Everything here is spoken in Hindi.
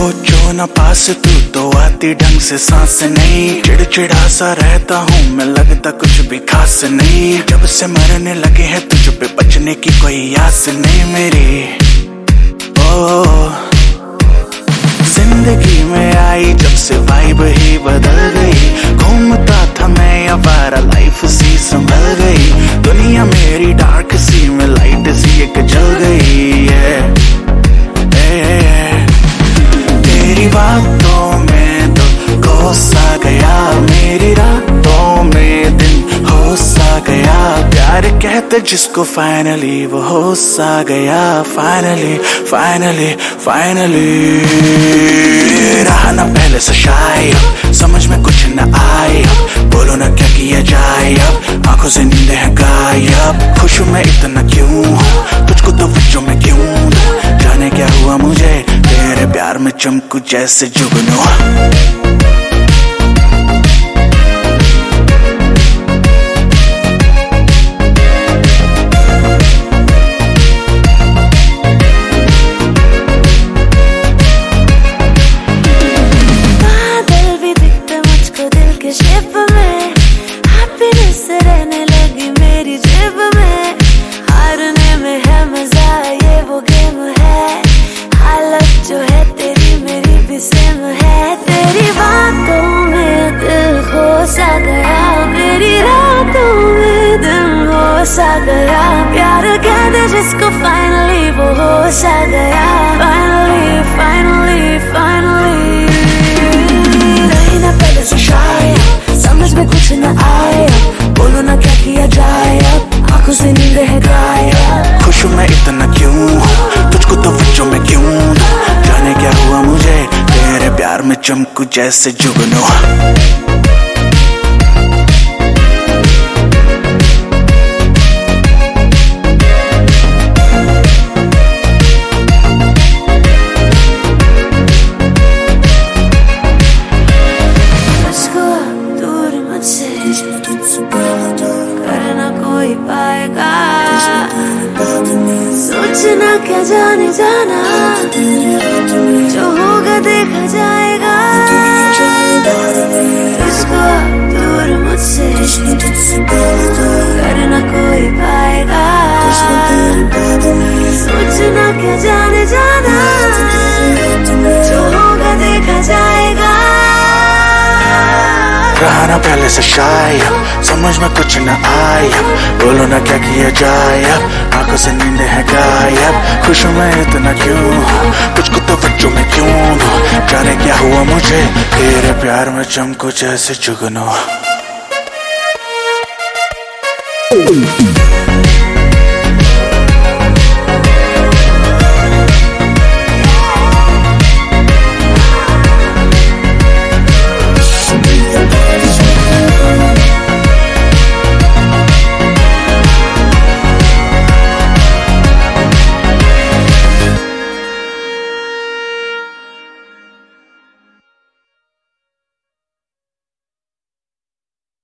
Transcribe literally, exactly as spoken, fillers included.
सोचो न पास तू तो आती ढंग से सांस नहीं, चिड़चिड़ा सा रहता हूँ मैं, लगता कुछ भी खास नहीं। जब से मरने लगे हैं तुझ पे बचने की कोई आस नहीं मेरी। ओ जिंदगी में आई जब से वाइब ही बदल गई, घूमता था मैं आवारा लाइफ सी संभल गई। दुनिया मेरी डार्क सी में लाइट सी एक जल गई है। तेरी बातों में तो खो सा गया, मेरी रातों में दिन हो सा गया। प्यार कहते जिसको फाइनली वो हो सा गया। फाइनली फाइनली फाइनली रहा ना पहले से शायद, समझ में कुछ न आए अब, बोलो ना क्या किया जाए अब, आंखों से नींद है गायब। खुश मैं इतना क्यों हूँ, तुझको तो बच्चों में क्यों, जाने क्या हुआ मुझे, तेरे प्यार में चमकू जैसे जुगनू। शेप में हैप्पीनेस रहने लगी मेरी जेब में, हारने में है मजा ये वो गेम है, हालत जो है तेरी मेरी भी सेम है। तेरी बातों में दिल खो सा गया, मेरी रातों में दिल हो सा गया। प्यार कह दे जिसको फाइनली वो हो सा गया। फाइनली फाइनली फाइनली रही ना पहले से शायद, समझ में कुछ न आए, बोलो ना क्या किया जाए अब, आंखों से नींद है गायब। खुश मैं इतना क्यों हूँ, तुझको तो बच्चों में क्यों, जाने क्या हुआ मुझे, तेरे प्यार में चमकू जैसे जुगनू। करना कोई पाएगा, सोचना क्या जाने जाना, जो होगा देखा जाएगा। तुझको दूर मुझसे करना कोई पाएगा, सोचना क्या जाने जाना, जो होगा देखा जाएगा। रहा ना पहले से शायद, समझ में कुछ न आया, बोलो ना क्या किया जाए अब, आंखों से नींद है गायब। खुश मैं इतना क्यों हूँ, तुझको तो बच्चों में क्यों हूँ, जाने क्या हुआ मुझे, तेरे प्यार में चमकू जैसे जुगनू।